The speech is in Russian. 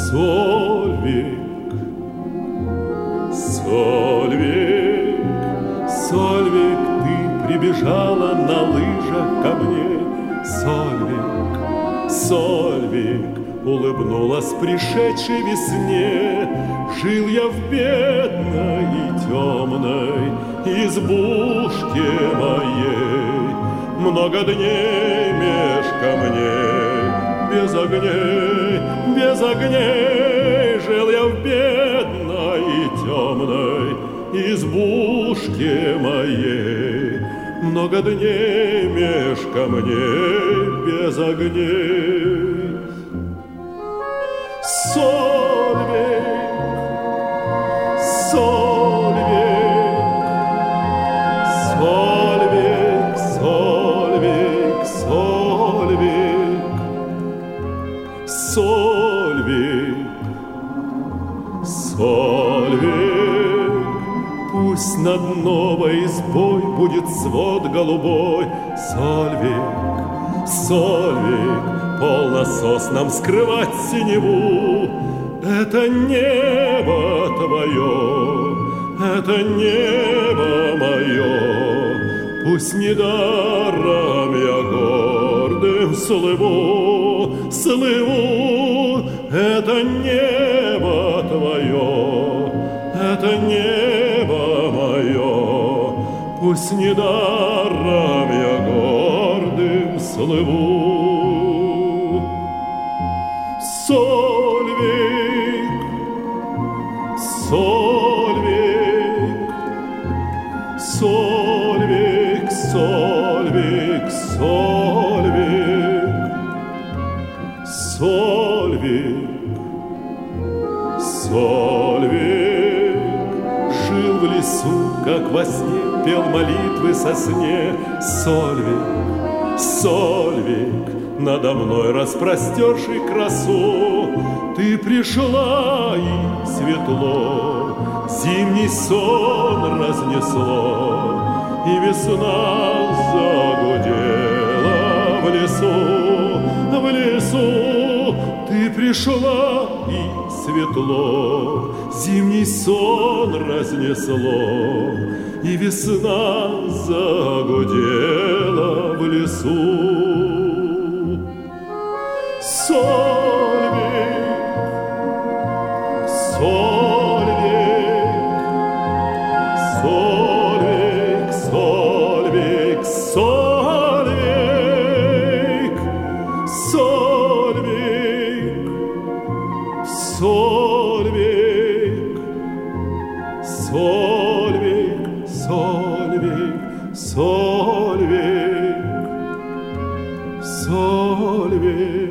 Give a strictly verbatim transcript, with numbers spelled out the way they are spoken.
Сольвик, Сольвик, Сольвик, ты прибежала на лыжах ко мне. Сольвик, Сольвик, улыбнулась пришедшей весне. Жил я в бедной и темной избушке моей, много дней меж камней, без огней, без огней. Жил я в бедной и темной избушке моей, много дней меж камней, без огней. Сольвик, Сольвик, Сольвик, Сольвик, Сольвик, Сольвик, Сольвик. Пусть над новой избой будет свод голубой. Сольвик, Сольвик, полно соснам скрывать синеву. Это небо твое, это небо мое. Пусть недаром я гордым слыву, слыву. Это небо твое, это небо мое. Пусть недаром я гордым слыву. Сольвик, Сольвик, Сольвик, Сольвик, Сольвик, Сольвик, Сольвик. Жил в лесу, как во сне, пел молитвы сосне. Сольвик, Сольвик, надо мной распростерший красу. Ты пришла, и светло зимний сон разнесло, и весна загудела в лесу, в лесу. Ты пришла, и светло зимний сон разнесло, и весна загудела в лесу. Сольвик, Сольвик, Сольвик, Сольвик, Сольвик, Сольвик, Сольвик, Сольвик, Сольвик, Сольвик, Сольвик.